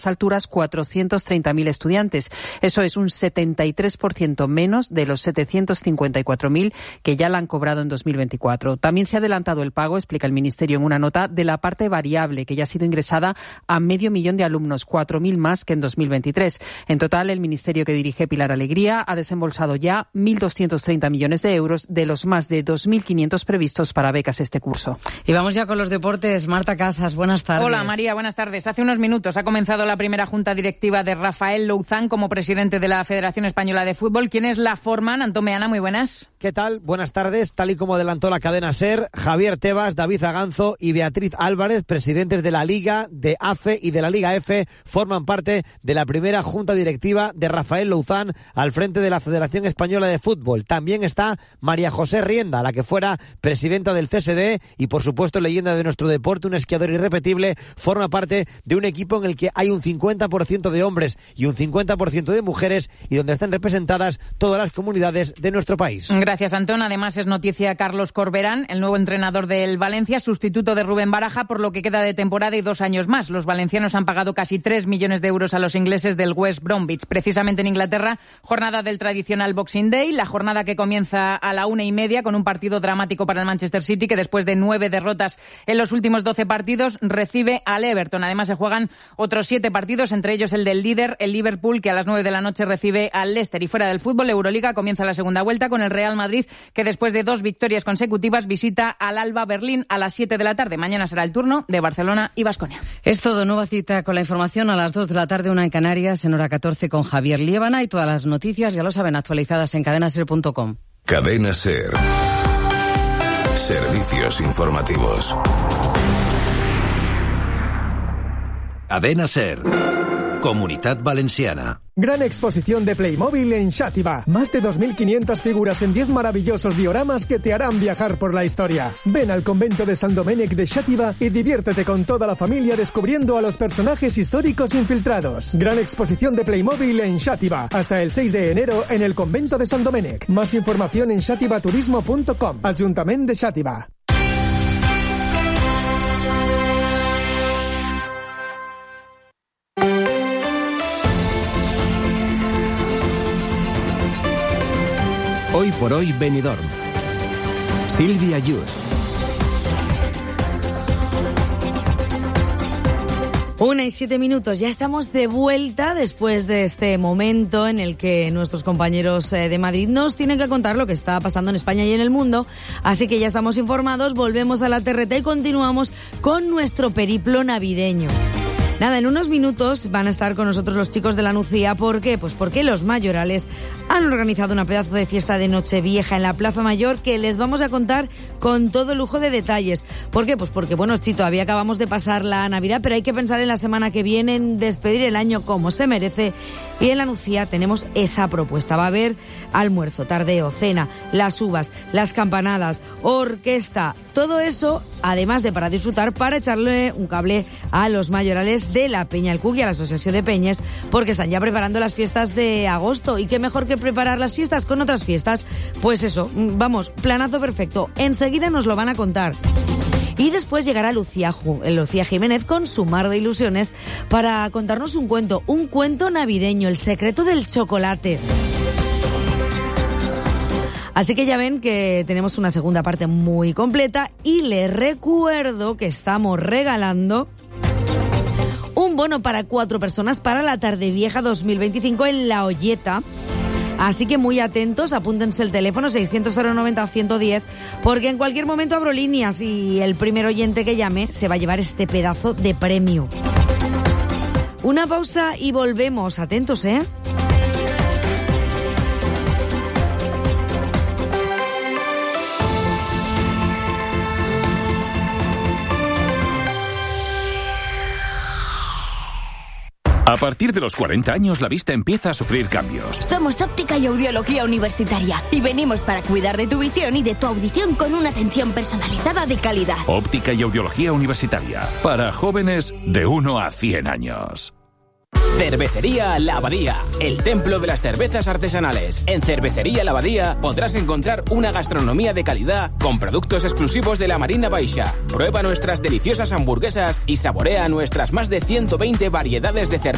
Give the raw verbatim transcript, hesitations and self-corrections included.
estas alturas cuatrocientos treinta mil estudiantes. Eso es un setenta y tres por ciento menos de los setecientos cincuenta y cuatro mil que ya la han cobrado en dos mil veinticuatro. También se ha adelantado el pago, explica el Ministerio en una nota, de la parte variable que ya ha sido ingresada a medio millón de alumnos, cuatro mil más que en dos mil veintitrés. En total, el ministerio que dirige Pilar Alegría ha desembolsado ya mil doscientos treinta millones de euros de los más de dos mil quinientos previstos para becas este curso. Y vamos ya con los deportes. Marta Casas, buenas tardes. Hola María, buenas tardes. Hace unos minutos ha comenzado la primera junta directiva de Rafael Louzán como presidente de la Federación Española de Fútbol. ¿Quiénes la forman? Antón Meana, muy buenas. ¿Qué tal? Buenas tardes. Tal y como adelantó la cadena SER, Javier Tebas, David Aganzo y Beatriz Álvarez, presidentes de la Liga, de A F E y de la Liga F, forman parte de la primera junta directiva de Rafael Louzán al frente de la Federación Española de Fútbol. También está María José Rienda, la que fuera presidenta del C S D y, por supuesto, leyenda de nuestro deporte, un esquiador irrepetible, forma parte de un equipo en el que hay un cincuenta por ciento de hombres y un cincuenta por ciento de mujeres y donde están representadas todas las comunidades de nuestro país. Gracias, Antón. Además, es noticia Carlos Corberán, el nuevo entrenador del Valencia, sustituto de Rubén Baraja por lo que queda de temporada y dos años más. Los valencianos han pagado casi tres millones de euros a los ingleses del West Bromwich. Precisamente en Inglaterra, jornada del tradicional Boxing Day, la jornada que comienza a la una y media con un partido dramático para el Manchester City, que después de nueve derrotas en los últimos doce partidos recibe al Everton. Además, se juegan otros siete partidos, entre ellos el del líder, el Liverpool, que a las nueve de la noche recibe al Leicester. Y fuera del fútbol, Euroliga comienza la segunda vuelta con el Real Madrid, que después de dos victorias consecutivas visita al Alba Berlín a las siete de la tarde. Mañana será el turno de Barcelona y Baskonia. Es todo. Nueva cita con la información a las dos de la tarde, una en Canarias, en hora catorce con Javier Liébana, y todas las noticias, ya lo saben, actualizadas en cadena ser punto com. Cadena SER. Servicios informativos. Cadena SER. Comunitat Valenciana. Gran exposición de Playmobil en Xàtiva. Más de dos mil quinientas figuras en diez maravillosos dioramas que te harán viajar por la historia. Ven al convento de San Domènec de Xàtiva y diviértete con toda la familia descubriendo a los personajes históricos infiltrados. Gran exposición de Playmobil en Xàtiva. Hasta el seis de enero en el convento de San Domènec. Más información en xàtiva turismo punto com. Ajuntament de Xàtiva. Hoy por hoy Benidorm. Silvia Yus. Una y siete minutos, ya estamos de vuelta después de este momento en el que nuestros compañeros de Madrid nos tienen que contar lo que está pasando en España y en el mundo. Así que ya estamos informados, volvemos a la T R T y continuamos con nuestro periplo navideño. Nada, en unos minutos van a estar con nosotros los chicos de la Nucía. ¿Por qué? Pues porque los mayorales han organizado una pedazo de fiesta de Nochevieja en la Plaza Mayor que les vamos a contar con todo lujo de detalles. ¿Por qué? Pues porque, bueno, sí, todavía acabamos de pasar la Navidad, pero hay que pensar en la semana que viene, en despedir el año como se merece. Y en la Nucía tenemos esa propuesta. Va a haber almuerzo, tardeo, cena, las uvas, las campanadas, orquesta, todo eso, además de para disfrutar, para echarle un cable a los mayorales de la Peña El Cuc y a la Asociación de Peñes, porque están ya preparando las fiestas de agosto. Y qué mejor que preparar las fiestas con otras fiestas. Pues eso, vamos, planazo perfecto. Enseguida nos lo van a contar. Y después llegará Lucía, Lucía Jiménez con su mar de ilusiones para contarnos un cuento, un cuento navideño, El secreto del chocolate. Así que ya ven que tenemos una segunda parte muy completa y les recuerdo que estamos regalando un bono para cuatro personas para la Tarde Vieja dos mil veinticinco en La Olleta. Así que muy atentos, apúntense el teléfono seiscientos cero noventa ciento diez, porque en cualquier momento abro líneas y el primer oyente que llame se va a llevar este pedazo de premio. Una pausa y volvemos. Atentos, ¿eh? A partir de los cuarenta años, la vista empieza a sufrir cambios. Somos Óptica y Audiología Universitaria y venimos para cuidar de tu visión y de tu audición con una atención personalizada de calidad. Óptica y Audiología Universitaria, para jóvenes de uno a cien años. Cervecería La Abadía, el templo de las cervezas artesanales. En Cervecería La Abadía podrás encontrar una gastronomía de calidad con productos exclusivos de la Marina Baixa. Prueba nuestras deliciosas hamburguesas y saborea nuestras más de ciento veinte variedades de cerveza